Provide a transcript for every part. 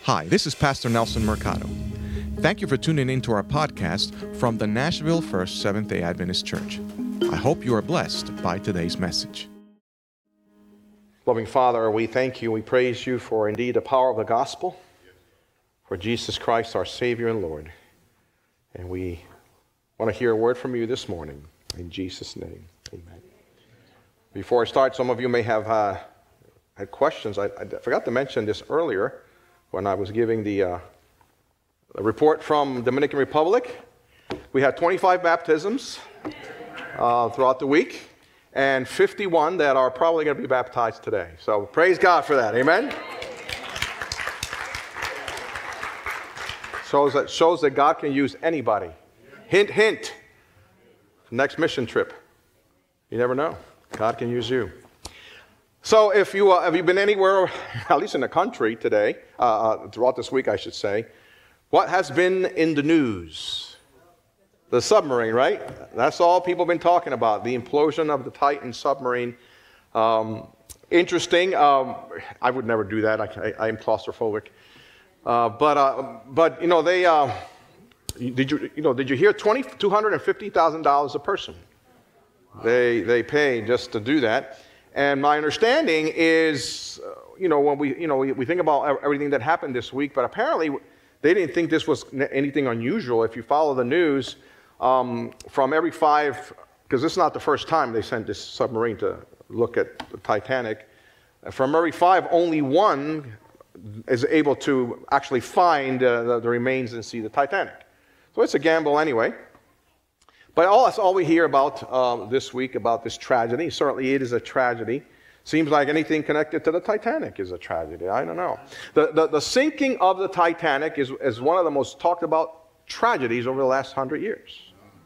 Hi, this is Pastor Nelson Mercado. Thank you for tuning in to our podcast from the Nashville First Seventh-day Adventist Church. I hope you are blessed by today's message. Loving Father, we thank you, we praise you for indeed the power of the gospel, for Jesus Christ, our Savior and Lord. And we want to hear a word from you this morning. In Jesus' name, amen. Before I start, some of you may have had questions. I forgot to mention this earlier when I was giving the report from Dominican Republic. We had 25 baptisms throughout the week, and 51 that are probably going to be baptized today. So praise God for that. Amen? Shows that God can use anybody. Hint, hint. Next mission trip. You never know. God can use you. So if you have you been anywhere, at least in the country today, throughout this week I should say, what has been in the news? The submarine, right? That's all people have been talking about, the implosion of the Titan submarine. Interesting. I would never do that. I am claustrophobic. But you know, they did you hear $250,000 a person? They pay just to do that. And my understanding is, when we think about everything that happened this week, but apparently they didn't think this was anything unusual. If you follow the news, from every 5, because this is not the first time they sent this submarine to look at the Titanic, from every 5, only 1 is able to actually find the remains and see the Titanic. So it's a gamble anyway. But that's all we hear about this week, about this tragedy. Certainly it is a tragedy. Seems like anything connected to the Titanic is a tragedy. I don't know. The sinking of the Titanic is one of the most talked about tragedies over the last 100 years.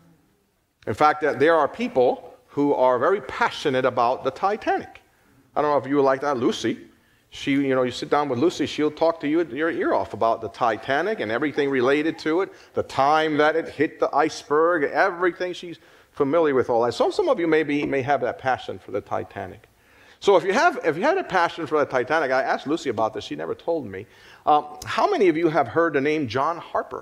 In fact, there are people who are very passionate about the Titanic. I don't know if you were like that. Lucy, you sit down with Lucy, she'll talk to you your ear off about the Titanic and everything related to it, the time that it hit the iceberg, everything. She's familiar with all that. So some of you may have that passion for the Titanic. So if you had a passion for the Titanic, I asked Lucy about this. She never told me. How many of you have heard the name John Harper?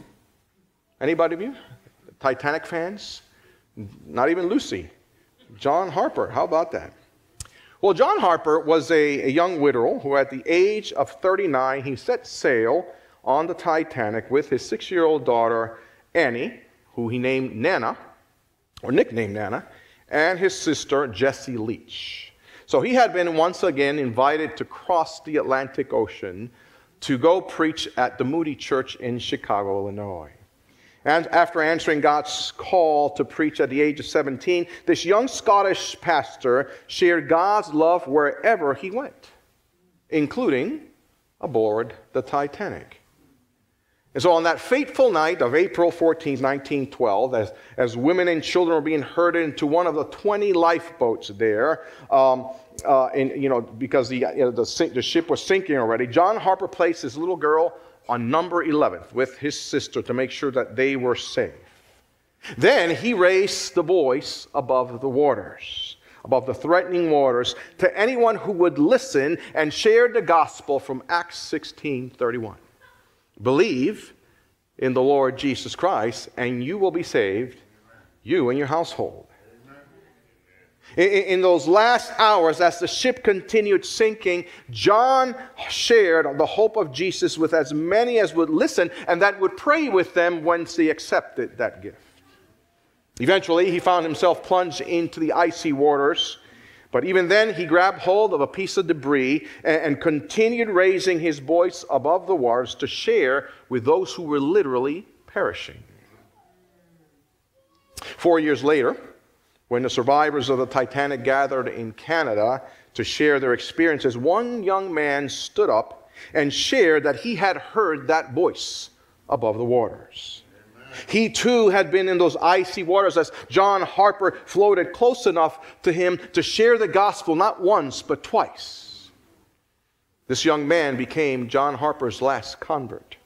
Anybody of you? Titanic fans? Not even Lucy. John Harper. How about that? Well, John Harper was a young widower who at the age of 39, he set sail on the Titanic with his 6-year-old daughter, Annie, who he named Nana, or nicknamed Nana, and his sister, Jessie Leach. So he had been once again invited to cross the Atlantic Ocean to go preach at the Moody Church in Chicago, Illinois. And after answering God's call to preach at the age of 17, this young Scottish pastor shared God's love wherever he went, including aboard the Titanic. And so on that fateful night of April 14, 1912, as women and children were being herded into one of the 20 lifeboats there, because the ship was sinking already, John Harper placed his little girl on number 11 with his sister to make sure that they were safe. Then he raised the voice above the waters, above the threatening waters, to anyone who would listen and share the gospel from Acts 16:31. Believe in the Lord Jesus Christ, and you will be saved, you and your household. In those last hours, as the ship continued sinking, John shared the hope of Jesus with as many as would listen and that would pray with them once they accepted that gift. Eventually, he found himself plunged into the icy waters, but even then, he grabbed hold of a piece of debris and continued raising his voice above the waters to share with those who were literally perishing. 4 years later, when the survivors of the Titanic gathered in Canada to share their experiences, one young man stood up and shared that he had heard that voice above the waters. He too had been in those icy waters as John Harper floated close enough to him to share the gospel not once but twice. This young man became John Harper's last convert.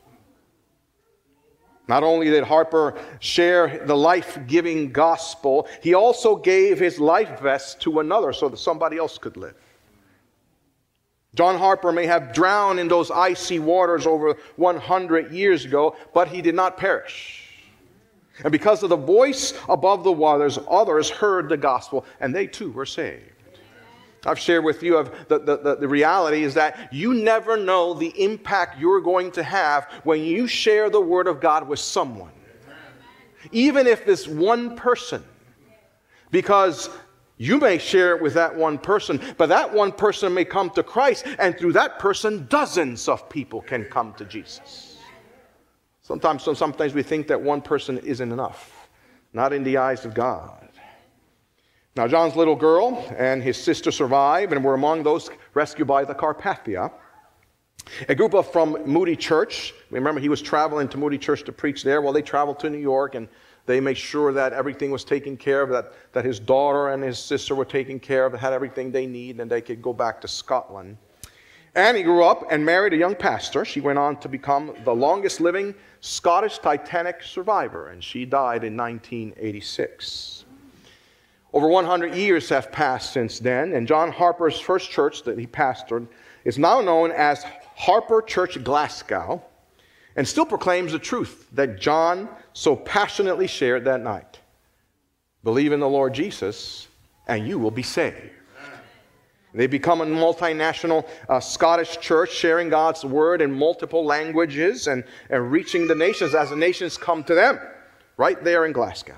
Not only did Harper share the life-giving gospel, he also gave his life vest to another so that somebody else could live. John Harper may have drowned in those icy waters over 100 years ago, but he did not perish. And because of the voice above the waters, others heard the gospel, and they too were saved. I've shared with you of the reality is that you never know the impact you're going to have when you share the Word of God with someone. Even if it's one person. Because you may share it with that one person, but that one person may come to Christ, and through that person, dozens of people can come to Jesus. Sometimes we think that one person isn't enough. Not in the eyes of God. Now, John's little girl and his sister survived and were among those rescued by the Carpathia. A group from Moody Church, remember he was traveling to Moody Church to preach there. Well, they traveled to New York and they made sure that everything was taken care of, that his daughter and his sister were taken care of, had everything they need, and they could go back to Scotland. Annie grew up and married a young pastor. She went on to become the longest living Scottish Titanic survivor, and she died in 1986. Over 100 years have passed since then, and John Harper's first church that he pastored is now known as Harper Church Glasgow, and still proclaims the truth that John so passionately shared that night. Believe in the Lord Jesus, and you will be saved. They become a multinational Scottish church, sharing God's word in multiple languages and reaching the nations as the nations come to them, right there in Glasgow.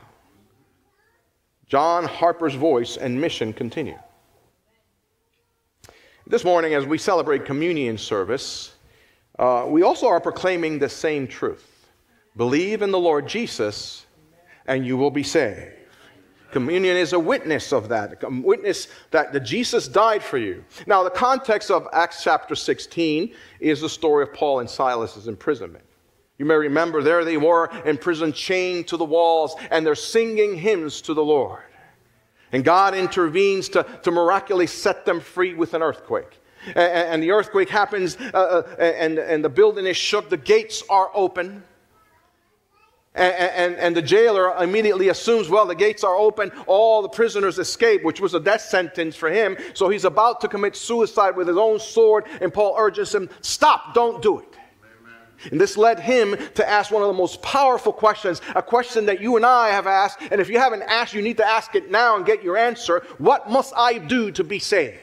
John Harper's voice and mission continue. This morning, as we celebrate communion service, we also are proclaiming the same truth. Believe in the Lord Jesus, and you will be saved. Communion is a witness of that, a witness that Jesus died for you. Now, the context of Acts chapter 16 is the story of Paul and Silas's imprisonment. You may remember there they were in prison, chained to the walls, and they're singing hymns to the Lord. And God intervenes to miraculously set them free with an earthquake. And the earthquake happens, and the building is shook, the gates are open. And the jailer immediately assumes, well, the gates are open, all the prisoners escape, which was a death sentence for him. So he's about to commit suicide with his own sword, and Paul urges him, stop, don't do it. And this led him to ask one of the most powerful questions, a question that you and I have asked, and if you haven't asked, you need to ask it now and get your answer. What must I do to be saved?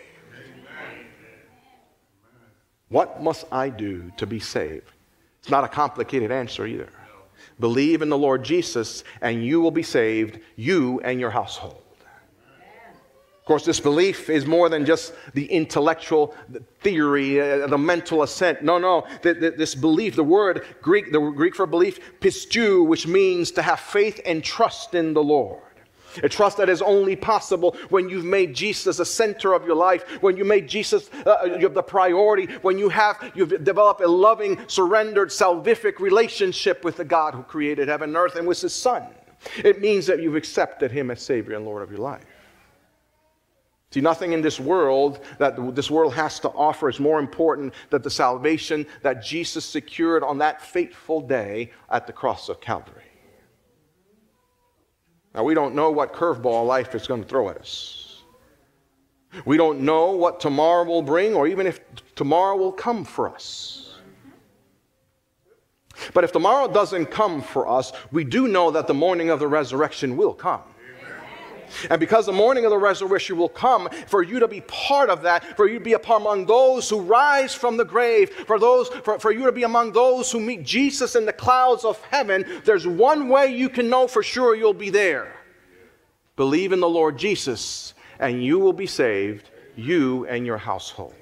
What must I do to be saved? It's not a complicated answer either. Believe in the Lord Jesus, and you will be saved, you and your household. Of course, this belief is more than just the intellectual theory, the mental assent. No. This belief, the Greek for belief, pistou, which means to have faith and trust in the Lord. A trust that is only possible when you've made Jesus the center of your life, when you made Jesus the priority, when you've developed a loving, surrendered, salvific relationship with the God who created heaven and earth and with His Son. It means that you've accepted Him as Savior and Lord of your life. See, nothing in this world that this world has to offer is more important than the salvation that Jesus secured on that fateful day at the cross of Calvary. Now, we don't know what curveball life is going to throw at us. We don't know what tomorrow will bring, or even if tomorrow will come for us. But if tomorrow doesn't come for us, we do know that the morning of the resurrection will come. And because the morning of the resurrection will come, for you to be part of that, for you to be among those who rise from the grave, for you to be among those who meet Jesus in the clouds of heaven, there's one way you can know for sure you'll be there. Believe in the Lord Jesus, and you will be saved, you and your household.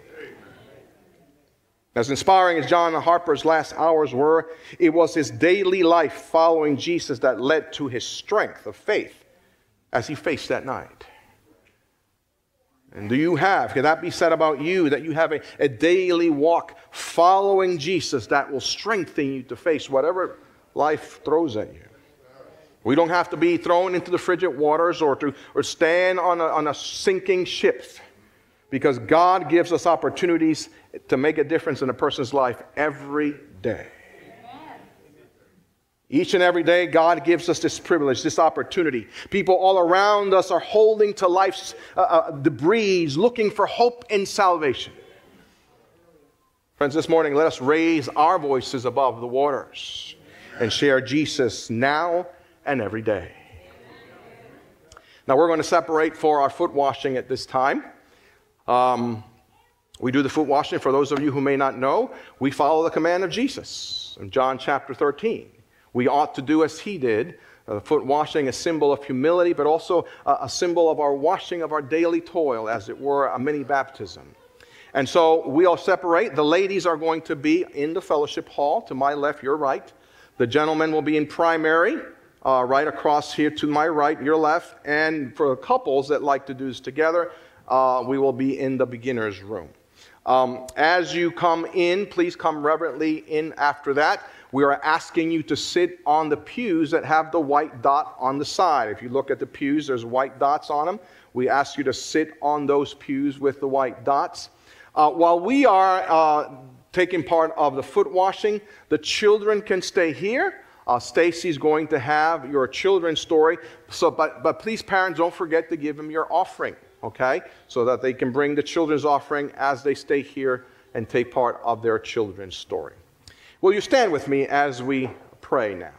As inspiring as John Harper's last hours were, it was his daily life following Jesus that led to his strength of faith as he faced that night. And can that be said about you, that you have a daily walk following Jesus that will strengthen you to face whatever life throws at you? We don't have to be thrown into the frigid waters or stand on a sinking ship, because God gives us opportunities to make a difference in a person's life every day. Each and every day, God gives us this privilege, this opportunity. People all around us are holding to life's debris, looking for hope and salvation. Friends, this morning, let us raise our voices above the waters and share Jesus now and every day. Now, we're going to separate for our foot washing at this time. We do the foot washing, for those of you who may not know, we follow the command of Jesus in John chapter 13. We ought to do as he did. Foot washing, a symbol of humility, but also a symbol of our washing of our daily toil, as it were, a mini baptism. And so we all separate. The ladies are going to be in the fellowship hall, to my left, your right. The gentlemen will be in primary, right across here to my right, your left. And for couples that like to do this together, we will be in the beginner's room. As you come in, please come reverently in after that. We are asking you to sit on the pews that have the white dot on the side. If you look at the pews, there's white dots on them. We ask you to sit on those pews with the white dots. While we are taking part of the foot washing, the children can stay here. Stacy's going to have your children's story. But please, parents, don't forget to give them your offering, okay? So that they can bring the children's offering as they stay here and take part of their children's story. Will you stand with me as we pray now?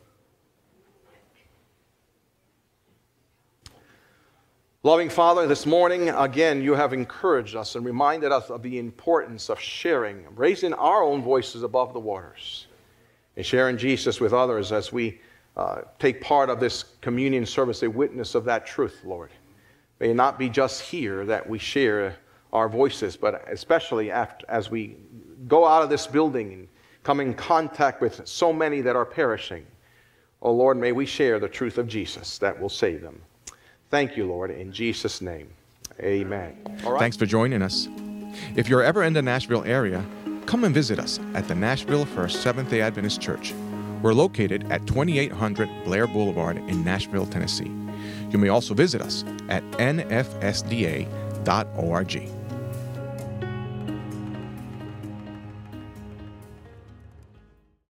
Loving Father, this morning, again, you have encouraged us and reminded us of the importance of sharing, raising our own voices above the waters, and sharing Jesus with others as we take part of this communion service, a witness of that truth, Lord. May it not be just here that we share our voices, but especially as we go out of this building and come in contact with so many that are perishing. Oh, Lord, may we share the truth of Jesus that will save them. Thank you, Lord, in Jesus' name. Amen. All right. Thanks for joining us. If you're ever in the Nashville area, come and visit us at the Nashville First Seventh-day Adventist Church. We're located at 2800 Blair Boulevard in Nashville, Tennessee. You may also visit us at nfsda.org.